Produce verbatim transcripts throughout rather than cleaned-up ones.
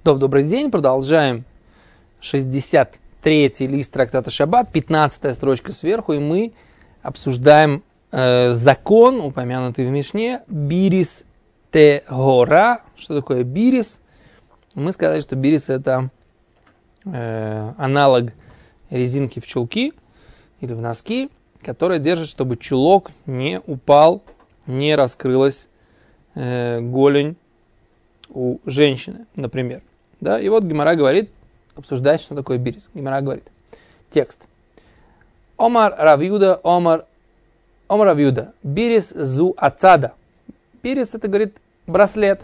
Добрый день, продолжаем шестьдесят третий лист трактата Шаббат, пятнадцатая строчка сверху, и мы обсуждаем э, закон, упомянутый в Мишне, бирис техора. Что такое бирис? Мы сказали, что бирис это э, аналог резинки в чулки или в носки, которая держит, чтобы чулок не упал, не раскрылась э, голень у женщины, например. Да? И вот Гемара говорит, обсуждает, что такое бирис. Гемара говорит. Текст. Омар Рав Юда, Омар, Омар Рав Юда, бирис зу ацада. Бирис это, говорит, браслет.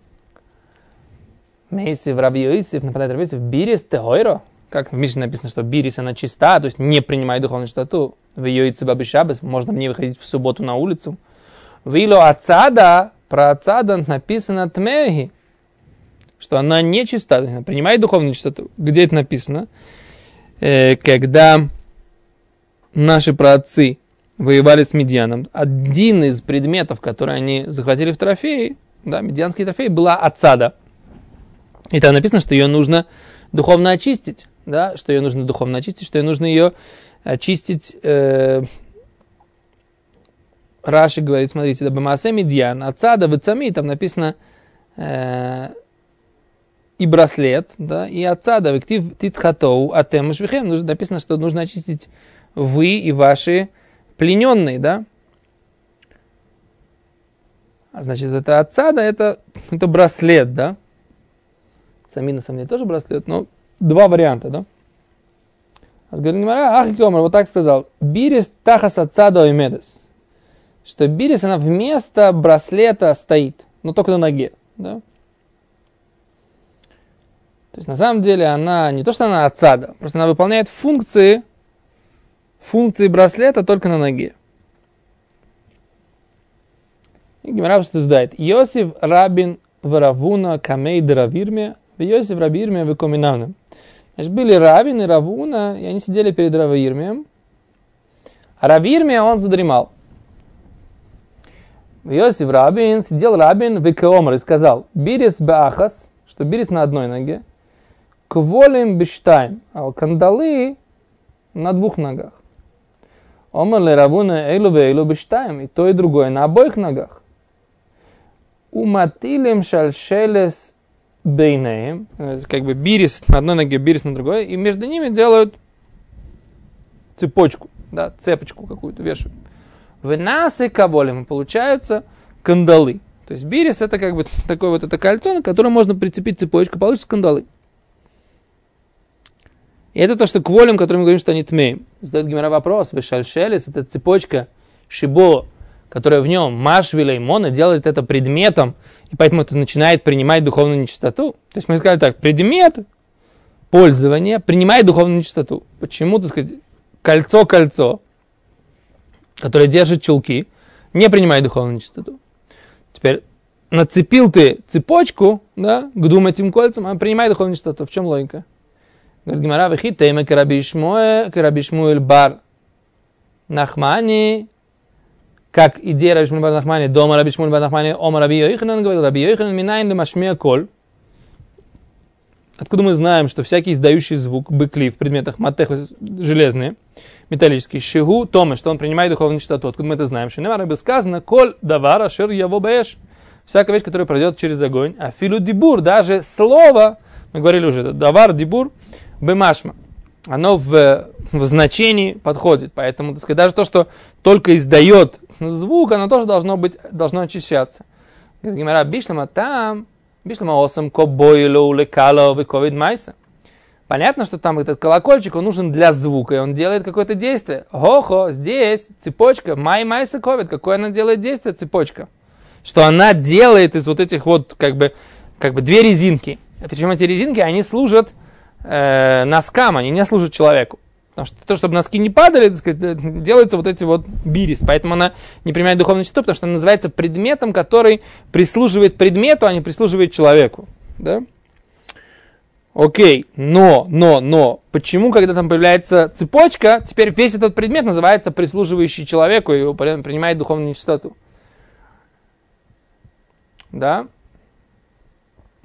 Мейсив Рав Йосиф, нападает Рав Йосиф, бирис техойро. Как в Мишне написано, что бирис она чиста, то есть не принимает духовную чистоту. В йойце бабы шаббас, можно в ней выходить в субботу на улицу. Вило ацада, про ацада написано тмеги, что она не чиста, она принимает духовную чистоту. Где это написано? Э, когда наши праотцы воевали с Медьяном, один из предметов, которые они захватили в трофеи, да, медьянский трофей, была ацада. И там написано, что ее нужно духовно очистить, да, что ее нужно духовно очистить, что ее нужно ее очистить. Э, Раши говорит, смотрите, да, бамаасе медьян, ацада, вецами, там написано э, и браслет, да, и ацада, вектив титхатоу, атем швихем, написано, что нужно очистить вы и ваши плененные, да. А значит, это ацада, это, это браслет, да. Сами на самом деле тоже браслет, но два варианта, да. А говорит Гемара, ах, Гемар, вот так сказал, бирис тахас ацада оймедес, что бирис, она вместо браслета стоит, но только на ноге, да. То есть, на самом деле, она не то, что она ацада, просто она выполняет функции, функции браслета только на ноге. И Гемара рассуждает. Йосиф Рабин Варавуна Камей Дравирме, Йосиф Рабирме Векоминавным. Значит, были Равин и Равуна, и они сидели перед Равирмием. А Равирме он задремал. Йосиф Рабин, сидел Рабин Векеомар и сказал, бирис беахас, что бирис на одной ноге, кволим бештайм, а кандалы на двух ногах. Омар ле Равуна эйлу вейлу бештайм, и то и другое на обоих ногах. Уматилем шальшелес бейнеем, как бы бирис на одной ноге, бирис на другой, и между ними делают цепочку, да, цепочку какую-то вешают. В нас и каволем получаются кандалы. То есть бирис это как бы такое вот это кольцо, на которое можно прицепить цепочку, получится кандалы. И это то, что кволем, который мы говорим, что они тмеем. Задает Гемара вопрос, вешальшелес, это цепочка шибо, которая в нем машвила и мона делает это предметом, и поэтому это начинает принимать духовную нечистоту. То есть мы сказали так, предмет пользования принимает духовную нечистоту. Почему, так сказать, кольцо-кольцо, которое держит чулки, не принимает духовную нечистоту. Теперь нацепил ты цепочку, да, к двум этим кольцам, а принимает духовную нечистоту. В чем логика? Говорит Гемара, вехит тейме кераби Шмуэль бар Нахмани, как идея Раби Шмуэль бар Нахмани, дома Раби Шмуэль бар Нахмани, ома Раби Йоханан, говорил Раби Йоханан, минайн лемашмея коль. Откуда мы знаем, что всякий издающий звук, быкли в предметах матехос железные, металлические, шигу, тома, что он принимает духовную чистоту. Откуда мы это знаем? Шинемар бы сказано, коль давара шир яво бэш, всякая вещь, которая пройдет через огонь, а филу дибур, даже слово, мы говорили уже, давар, дибур, бэмашма, оно в, в значении подходит, поэтому, так сказать, даже то, что только издает звук, оно тоже должно быть, должно очищаться. Гемара бишлама там, бишлама осам кобойлу лекало вековид майса. Понятно, что там этот колокольчик, он нужен для звука, и он делает какое-то действие. Хо-хо, здесь цепочка, май майса ковид, какое она делает действие, цепочка? Что она делает из вот этих вот, как бы, как бы две резинки. Причем эти резинки, они служат э, носкам, они не служат человеку. Потому что то, чтобы носки не падали, так сказать, делаются вот эти вот бирис. Поэтому она не принимает духовную чистоту, потому что она называется предметом, который прислуживает предмету, а не прислуживает человеку. Да? Окей, но, но, но, почему, когда там появляется цепочка, теперь весь этот предмет называется прислуживающий человеку и принимает духовную нечистоту? Да?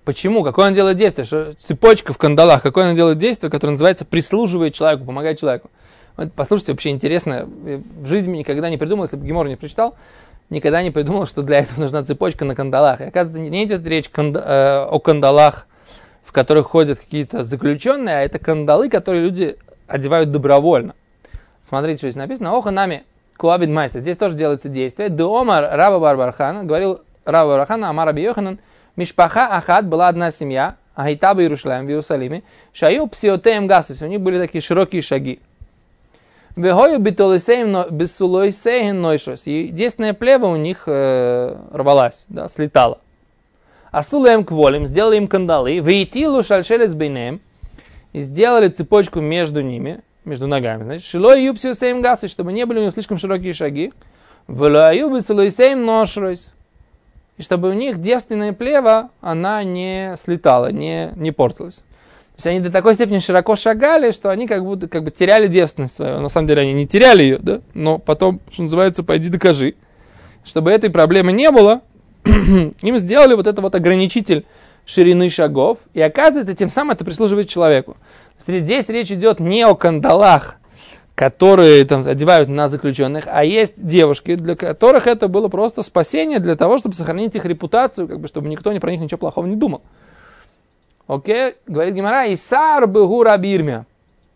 Почему? Какое он делает действие? Что цепочка в кандалах, какое он делает действие, которое называется прислуживает человеку, помогает человеку. Вот, послушайте, вообще интересно, в жизни никогда не придумал, если бы Гемор не прочитал, никогда не придумал, что для этого нужна цепочка на кандалах. И оказывается, не идет речь канда, э, о кандалах, в которых ходят какие-то заключенные, а это кандалы, которые люди одевают добровольно. Смотрите, что здесь написано. Оха нами куабид майса. Здесь тоже делается действие. Деомар Раба бар bar Хана, говорил Раба бар bar Хана, Амар Раби Йоханан, Мишпаха Ахат, была одна семья, Агайтаба Иерушалаим в Иерусалиме, Шаю псиотеем гасус, у них были такие широкие шаги. Вегою битолисеем бессулойсеем нойшос. И действенная плева у них э, рвалась, да, слетала. Асулеем кволем, сделали им кандалы, вейтилу шальшелец бейнеем, и сделали цепочку между ними, между ногами. Значит, шилой юпсиосеем гасус, чтобы не были у них слишком широкие шаги. Велаю бессулойсеем ношрос. И чтобы у них девственная плева, она не слетала, не, не портилась. То есть они до такой степени широко шагали, что они как будто как бы теряли девственность свою. На самом деле они не теряли ее, да? Но потом, что называется, пойди докажи. Чтобы этой проблемы не было, им сделали вот это вот ограничитель ширины шагов. И оказывается, тем самым это прислуживает человеку. Здесь речь идет не о кандалах, которые там одевают на заключенных, а есть девушки, для которых это было просто спасение для того, чтобы сохранить их репутацию, как бы, чтобы никто про них ничего плохого не думал. Окей, говорит Гемара, Исар бегу рабирмя.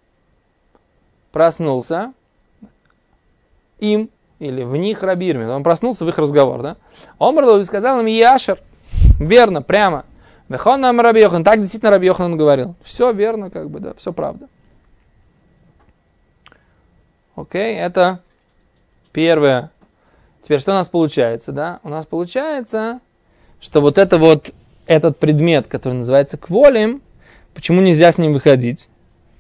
Проснулся им, или в них рабирмя. Он проснулся в их разговор, да? Омрлов сказал им, Яшер, верно, прямо. Вехон нам Раби Йохан, так действительно Раби Йохан говорил. Все верно, как бы, да, все правда. Окей, это первое. Теперь что у нас получается, да? У нас получается, что вот это вот, этот предмет, который называется кволем, почему нельзя с ним выходить?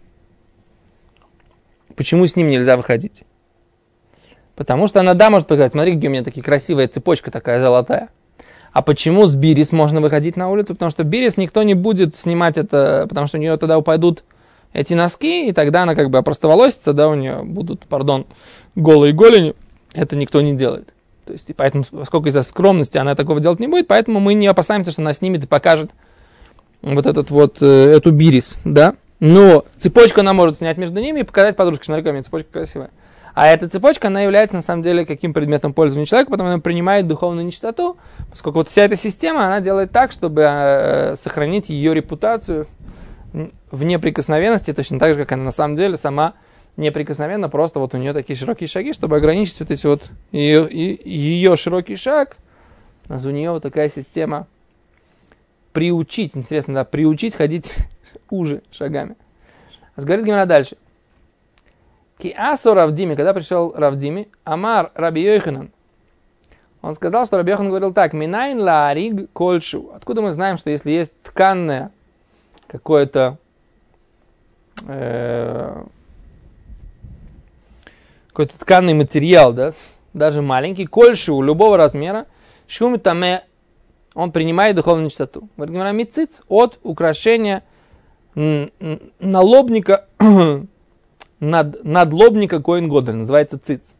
Почему с ним нельзя выходить? Потому что она, да, может показать, смотри, какие у меня такие красивая цепочка такая золотая. А почему с бирис можно выходить на улицу? Потому что бирис никто не будет снимать это, потому что у нее тогда упадут эти носки, и тогда она как бы опростоволосится, да, у нее будут, пардон, голые голени. Это никто не делает. То есть, и поэтому, поскольку из-за скромности она такого делать не будет, поэтому мы не опасаемся, что она снимет и покажет вот этот вот, э, эту бирис, да. Но цепочку она может снять между ними и показать подружке, смотри, какая у меня цепочка красивая. А эта цепочка, она является, на самом деле, каким предметом пользования человека, потому что она принимает духовную нечистоту, поскольку вот вся эта система, она делает так, чтобы э, сохранить ее репутацию в неприкосновенности, точно так же, как она на самом деле сама неприкосновенна, просто вот у нее такие широкие шаги, чтобы ограничить вот эти вот ее, ее широкий шаг. У нас у нее вот такая система приучить, интересно, да, приучить ходить уже шагами. Говорит Гемара дальше. Ки асо Равдими, когда пришел Равдими, Амар Раби Йоханан, он сказал, что Раби Йохан говорил так: Минайн лаариг кольшу. Откуда мы знаем, что если есть тканное какое-то э, какой-то тканный материал, да, даже маленький, кольшу любого размера, шумитаме, он принимает духовную нечистоту. Говорит Гемара, мициц от украшения налобника, над, надлобника коэн годель, называется циц.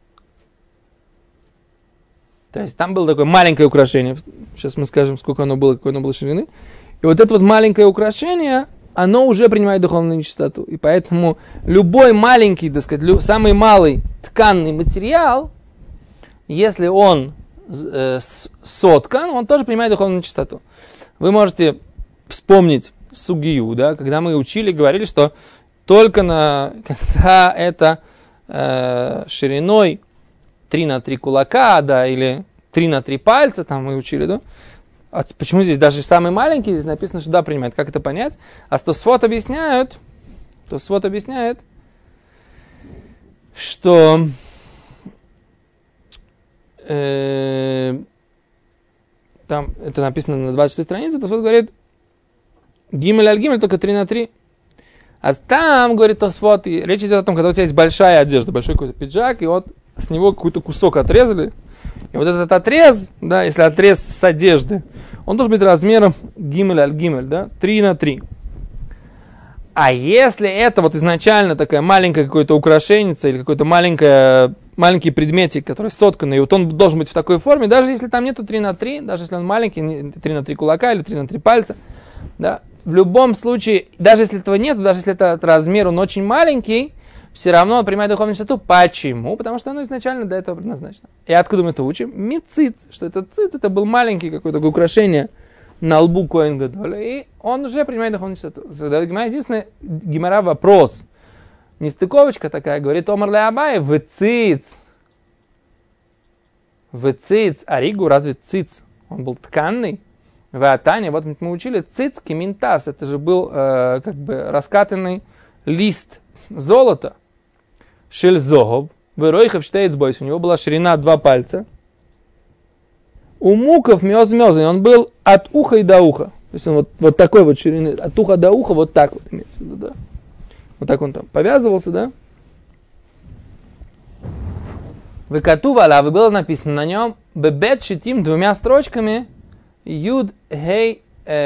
То есть там было такое маленькое украшение, сейчас мы скажем, сколько оно было, какой оно было ширины. И вот это вот маленькое украшение, оно уже принимает духовную нечистоту. И поэтому любой маленький, так сказать, лю, самый малый тканный материал, если он э, соткан, он тоже принимает духовную нечистоту. Вы можете вспомнить сугию, да, когда мы учили, говорили, что только на, когда это э, шириной три на три кулака, да, или три на три пальца, там мы учили, да. А почему здесь даже самый маленький, здесь написано, что да, принимает. Как это понять? А Тосфот объясняют, Тосфот объясняет, что э, там это написано на двадцать шестой странице, Тосфот говорит, гимель аль гимель только три на три. А там, говорит Тосфот, речь идет о том, когда у тебя есть большая одежда, большой какой-то пиджак, и вот с него какой-то кусок отрезали. И вот этот отрез, да, если отрез с одежды, он должен быть размером гимель аль гимель, да, три на три. А если это вот изначально такая маленькая какое-то украшенница или какой-то маленькое, маленький предметик, который сотканный, и вот он должен быть в такой форме, даже если там нету три на три, даже если он маленький, три на три кулака или три на три пальца, Да? В любом случае, даже если этого нет, даже если этот размер, он очень маленький, все равно он принимает духовную чистоту. Почему? Потому что оно изначально для этого предназначено. И откуда мы это учим? Мициц, что этот циц, это был маленький какое-то украшение на лбу Коэн Гадоля, и он уже принимает духовную чистоту. Единственное, гемара вопрос, нестыковочка такая, говорит Омар ле Абай, в циц, в циц, аригу, разве циц? Он был тканный. В Атане, вот мы учили, циц киминтас, это же был э, как бы раскатанный лист золота. Шельзогов, выройхов штейцбойс, у него была ширина два пальца. У муков мёз-мёз, он был от уха и до уха. То есть он вот, вот такой вот ширины, от уха до уха, вот так вот имеется в виду, да. Вот так он там повязывался, да. Выкатувала, было написано на нем, бебет шитим двумя строчками, юд хей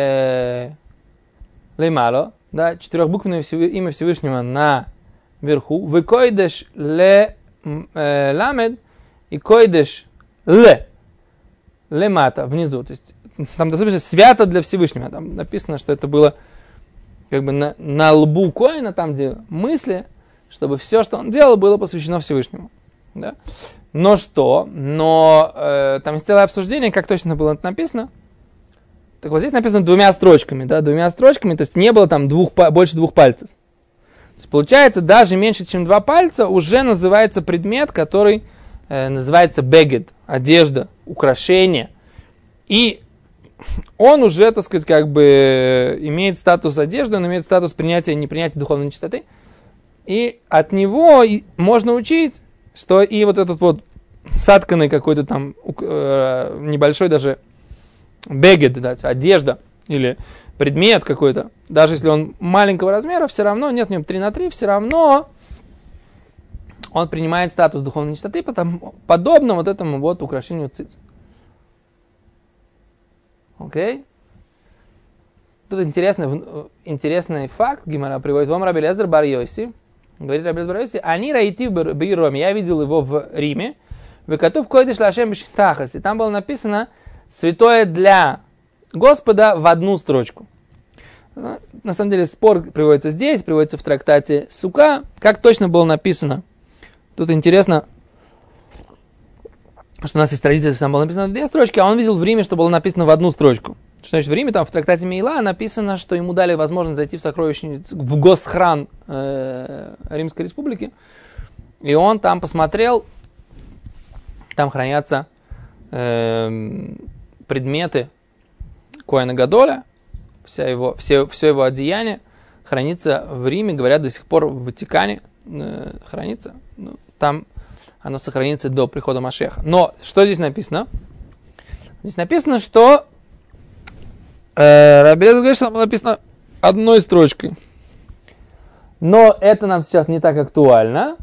леймало, да, четырехбуквенное имя Всевышнего на верху, вы койдеш ле э, ламед и койдеш ле лемата внизу, то есть там достаточно свято для Всевышнего, там написано, что это было как бы на, на лбу Коэна, там где мысли, чтобы все, что он делал, было посвящено Всевышнему, да? Но что? Но э, там есть целое обсуждение, как точно было это написано. Так вот здесь написано двумя строчками, да, двумя строчками, то есть не было там двух, больше двух пальцев. То есть получается, даже меньше, чем два пальца уже называется предмет, который э, называется бегед, одежда, украшение. И он уже, так сказать, как бы имеет статус одежды, он имеет статус принятия и непринятия духовной чистоты. И от него можно учить, что и вот этот вот сатканный какой-то там э, небольшой даже бегед, да, одежда или предмет какой-то, даже если он маленького размера, все равно, нет в нем три на три, все равно он принимает статус духовной чистоты, потому, подобно вот этому вот украшению циц. Окей? Тут интересный, интересный факт, Гемара приводит. Вам Раби Элиэзер бар Йоси, говорит Раби Элиэзер бар Йоси, они раити в Бейроме, я видел его в Риме, в Катув койдеш лашем бешитахас, и там было написано святое для Господа в одну строчку. На самом деле спор приводится здесь, приводится в трактате Сука. Как точно было написано? Тут интересно, что у нас есть традиция, что там было написано в две строчки, а он видел в Риме, что было написано в одну строчку. Что значит в Риме? Там в трактате Мейла написано, что ему дали возможность зайти в сокровищницу, в госхран э, Римской Республики. И он там посмотрел, там хранятся э, предметы Коэна Гадоля, вся его, все, все его одеяние хранится в Риме, говорят, до сих пор в Ватикане э, хранится. Ну, там оно сохранится до прихода Машеха. Но что здесь написано? Здесь написано, что э, Раби Элиэзер говорит, что там написано одной строчкой. Но это нам сейчас не так актуально.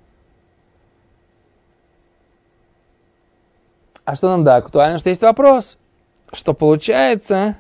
А что нам да актуально? Что есть вопрос, что получается,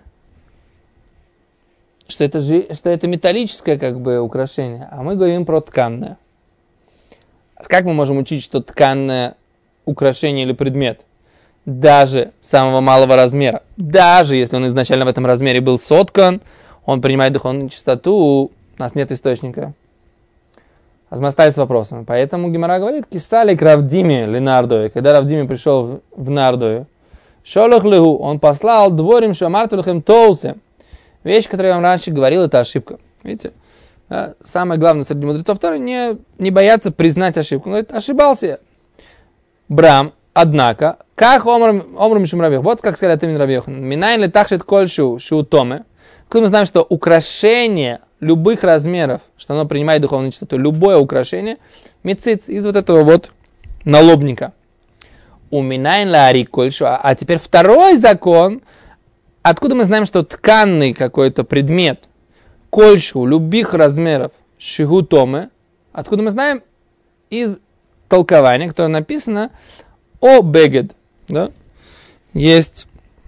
что это, же, что это металлическое как бы украшение, а мы говорим про тканное. Как мы можем учить, что тканное украшение или предмет, даже самого малого размера, даже если он изначально в этом размере был соткан, он принимает духовную чистоту, у нас нет источника. А мы остались с вопросом. Поэтому Гемара говорит, кисали к Равдиме Ленардою, когда Равдиме пришел в Нардою, шолох леху, он послал дворим шамартулхем тоусе. Вещь, которую я вам раньше говорил, это ошибка. Видите? Да? Самое главное среди мудрецов Торы не, не бояться признать ошибку. Он говорит, ошибался я. Брам, однако, как омрам мишум Раби Йоханан, вот как сказали от имени Раби Йоханан, минайн ли тахшит кольшу шиутоме, когда мы знаем, что украшение любых размеров, что оно принимает духовную чистоту, любое украшение, мициц из вот этого вот налобника. Уминайн ла ари кольшу, а теперь второй закон, откуда мы знаем, что тканный какой-то предмет, кольшу, любых размеров, шигутоме, откуда мы знаем? Из толкования, которое написано о бегед. Да? Есть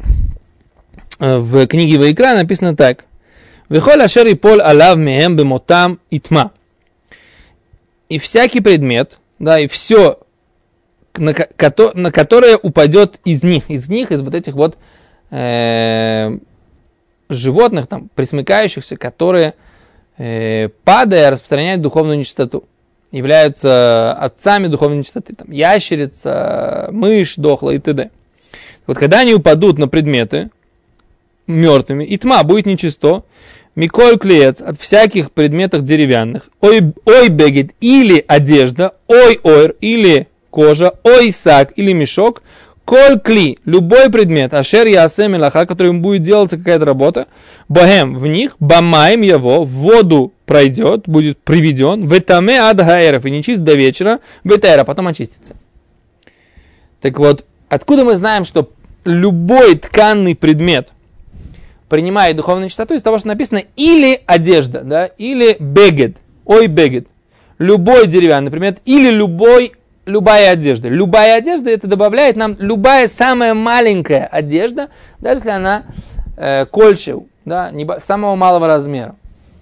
в книге Ваикра написано так. «Вехоль ашер ипол алав меем бемотам итма». И всякий предмет, да, и все, на, на которое упадет из них, из них, из вот этих вот э, животных, там, пресмыкающихся, которые, э, падая, распространяют духовную нечистоту, являются отцами духовной нечистоты, там, ящерица, мышь дохла и т.д. Вот когда они упадут на предметы мертвыми, и тьма будет нечисто, миколь клеец от всяких предметов деревянных, ой, ой бегет или одежда, ой ойр или кожа, ой сак или мешок, коль кли, любой предмет, ашер ясе мелаха, которым будет делаться какая-то работа, богем в них, бамаем его, в воду пройдет, будет приведен, ветаме ад гаэров, и нечист до вечера, ветэра, потом очистится. Так вот, откуда мы знаем, что любой тканный предмет принимает духовную чистоту? Из того, что написано или одежда, да, или бегет, ой бегет, любой деревянный предмет, или любой любая одежда. Любая одежда, это добавляет нам любая самая маленькая одежда, даже если она э, кольшев, да, не, самого малого размера.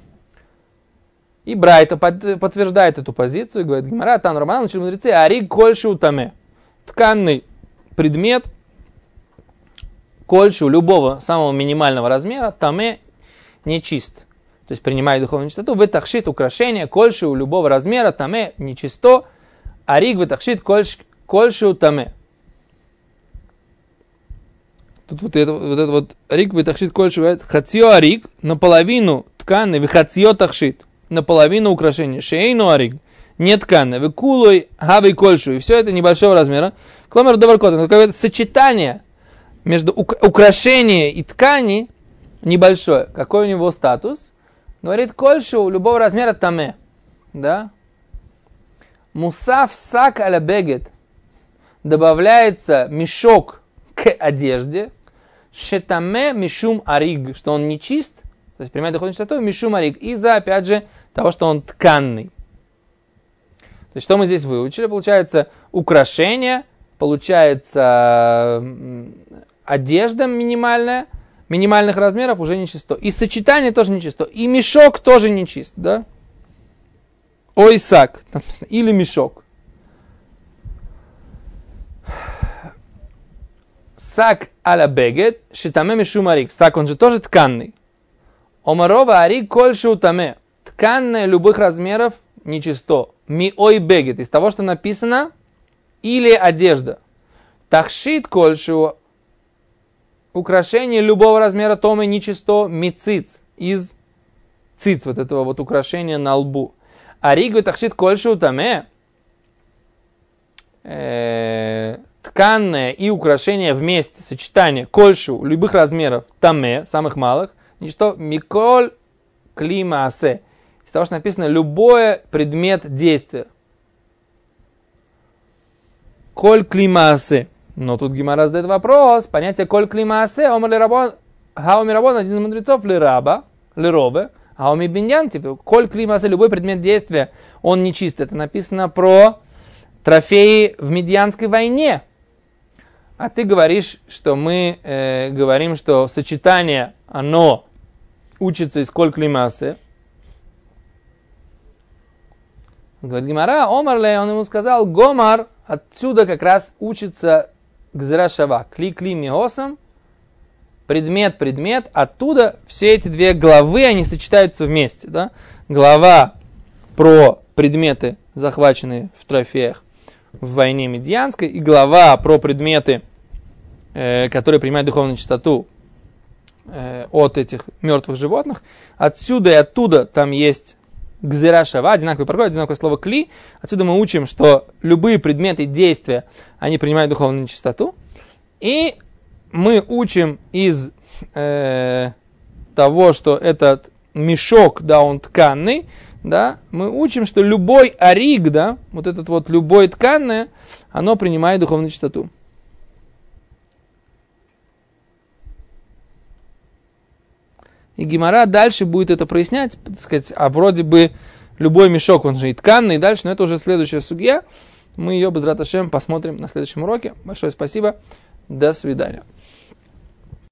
И Брайта под, подтверждает эту позицию и говорит: Гемара, там Рамбан, учили мудрецы, ариг кольшев таме. Тканный предмет, кольшев любого самого минимального размера, таме нечист. То есть принимает духовную чистоту, вытахшит украшение, кольшев любого размера, таме нечисто, ариг вытахшит кольшев таме. Тут вот это вот, это вот ариг вытахшит кольшев, хацио ариг, наполовину тканный, вихацио тахшит, наполовину украшения, шейну ариг, не тканный, выкулой гавой кольшев, и все это небольшого размера. Кломер доваркот, это какое-то сочетание между украшения и ткани небольшое. Какой у него статус? Говорит, кольшев любого размера таме. Да? Мусав сак аля бегет. Добавляется мешок к одежде. Шетаме мишум ариг. Что он нечист. То есть принимает духовную чистоту. Мишум ариг. Из-за, опять же, того, что он тканный. То есть что мы здесь выучили? Получается украшение. Получается одежда минимальная. Минимальных размеров уже нечисто. И сочетание тоже нечисто. И мешок тоже нечист. Да? Ой сак, или мешок. Сак аля бегет, шитаме мишум арик. Сак, он же тоже тканный. Омарова арик кольшу таме. Тканное любых размеров нечисто. Ми ой бегет. Из того, что написано, или одежда. Тахшит кольшу. Украшение любого размера тома нечисто. Мициц. Из циц, вот этого вот украшения на лбу. Ариг вытахшит кольшу таме. Тканное и украшение вместе, сочетание кольшу любых размеров таме, самых малых, ничто миколь климаасе. Из того, что написано любой предмет действия. Коль климаасе. Но тут Гемара задает вопрос. Понятие коль климаасе. Омар ли рабон, хауми рабон, один из мудрецов, ли раба, ли робе. А у мибиньян, типа, коль климаса, любой предмет действия, он нечист. Это написано про трофеи в Медианской войне. А ты говоришь, что мы э, говорим, что сочетание, оно учится из коль климасы. Говорит Гемара, Омарле, он ему сказал, Гомар, отсюда как раз учится гзера шава, кли-кли миосам, предмет, предмет, оттуда все эти две главы, они сочетаются вместе. Да? Глава про предметы, захваченные в трофеях в войне Медианской, и глава про предметы, э, которые принимают духовную чистоту э, от этих мертвых животных. Отсюда и оттуда там есть гзера шава, одинаковый прокол, одинаковое слово кли. Отсюда мы учим, что любые предметы действия, они принимают духовную чистоту. И мы учим из э, того, что этот мешок, да, он тканный, да, мы учим, что любой ариг, да, вот этот вот любое тканное, оно принимает духовную чистоту. И Гемара дальше будет это прояснять, так сказать, а вроде бы любой мешок, он же и тканный, и дальше, но это уже следующая сугья. Мы ее, безрат Ашем, посмотрим на следующем уроке. Большое спасибо. До свидания.